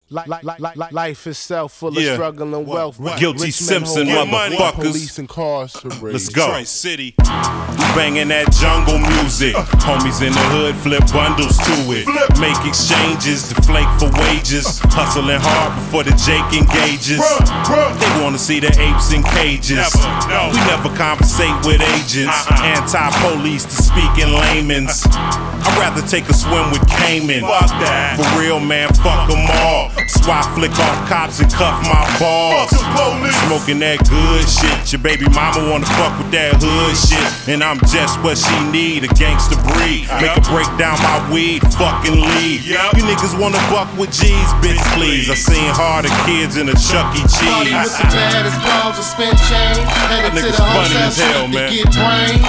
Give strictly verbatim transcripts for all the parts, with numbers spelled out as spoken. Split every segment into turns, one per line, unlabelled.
Like, like, like, like, life itself full of
Yeah.
struggle and wealth.
Guilty
Rich
Simpson
men hold money,
motherfuckers.
Police incarcerated.
Let's go. Detroit City. We banging that jungle music. Homies in the hood flip bundles to it. Make exchanges to flake for wages. Hustling hard before the Jake engages. They wanna see the apes in cages. We never conversate with agents. Anti-police to speak in layman's. I'd rather take a swim with Cayman. Fuck that. For real, man, fuck them all. Swat flick off cops and cuff my balls. Smoking that good shit. Your baby mama wanna fuck with that hood shit. And I'm just what she need, a gangster breed. Make her break down my weed, fucking leave. You niggas wanna buck with G's, bitch please. I seen harder kids in a Chuck E. Cheese.
With the baddest balls to spin chain. Headed to
niggas
the
funny
hotel
as hell,
suite
man.
to get brain.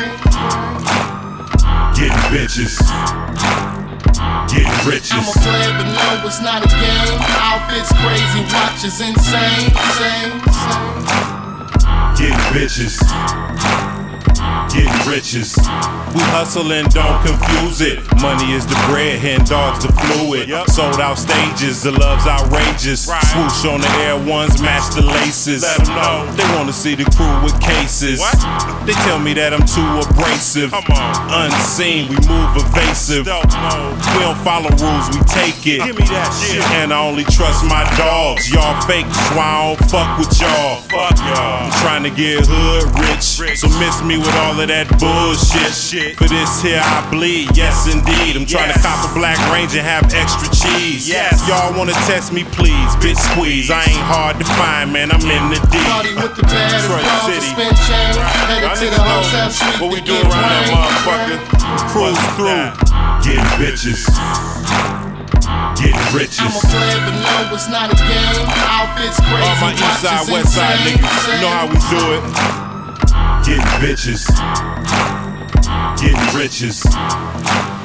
Getting bitches. Getting riches.
I'm a player, but no, it's not a game. Outfits crazy, watches insane. Same, same.
Getting bitches. Getting riches. We hustle and don't confuse it. Money is the bread, hen dogs the fluid. Sold out stages, the love's outrageous. Swoosh on the air ones, match the laces. Let them know. They wanna see the crew with cases. They tell me that I'm too abrasive. Unseen, we move evasive. We don't follow rules, we take it. Give me that shit. And I only trust my dogs. Y'all fake, so I don't fuck with y'all. Fuck y'all. I'm trying to get hood rich, so miss me with all of that bullshit. For this here I bleed, yes indeed. I'm trying yes. to cop a black range and have extra cheese. Yes. Y'all wanna test me, please, bitch squeeze. I ain't hard to find, man, I'm in the D.
Party with the baddest balls to spin chain. Headed to the hotel suite
what we
to
do
get
around that
brain.
motherfucker? Cruise through. Getting bitches. Getting riches.
I'm a player, but no, it's not a game. Outfits crazy,
All my east side,
watches
west side
insane.
niggas, you know how we do it. Getting bitches. Getting riches.